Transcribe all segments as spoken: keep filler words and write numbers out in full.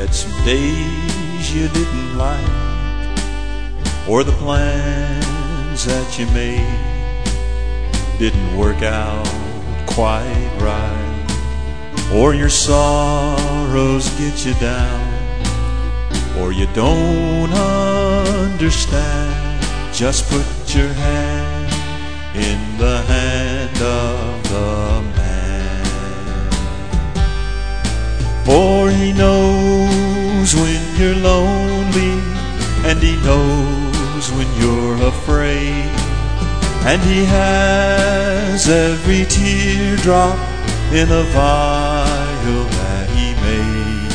had some days you didn't like, or the plans that you made didn't work out quite right, or your sorrows get you down, or you don't understand. Just put your hand in the hand of the man, for he knows when you're lonely, and he knows when you're afraid, and he has every teardrop in a vial that he made.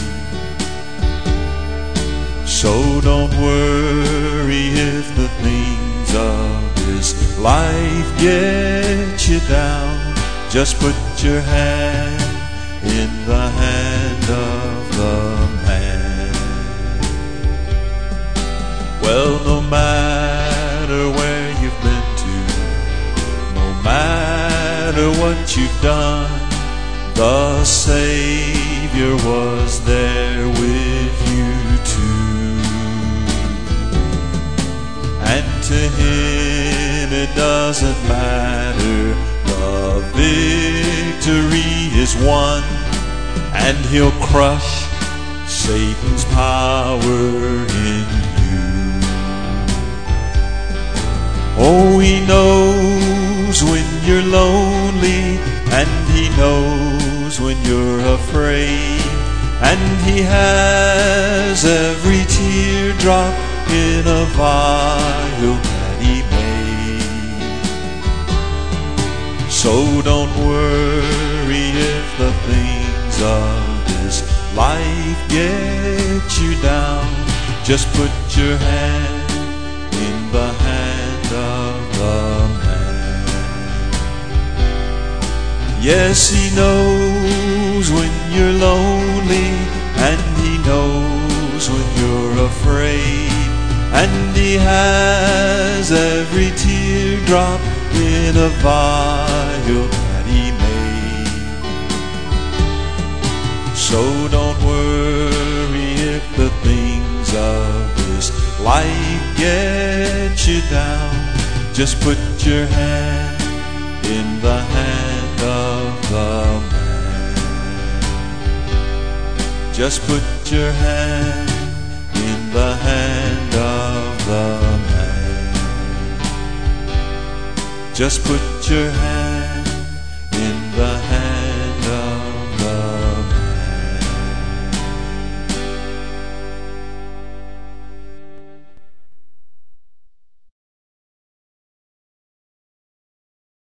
So don't worry if the things of this life get you down. Just put your hand in the hand of the man. Well, no matter where you've been to, no matter what you've done, the Savior was there with you too. And to him it doesn't matter, the victory is won, and he'll crush Satan's power in you. Oh, he knows when you're lonely, and he knows when you're afraid, and he has every teardrop in a vial that he made. So don't worry if the things of this life get you down. Just put your hand in the hand of the man. Yes, he knows when you're lonely, and he knows when you're afraid, and he has every teardrop in a vial that he made. So don't worry if the things of this life get you down. Just put your hand in the hand of the man. Just put your hand in the hand of the man. Just put your hand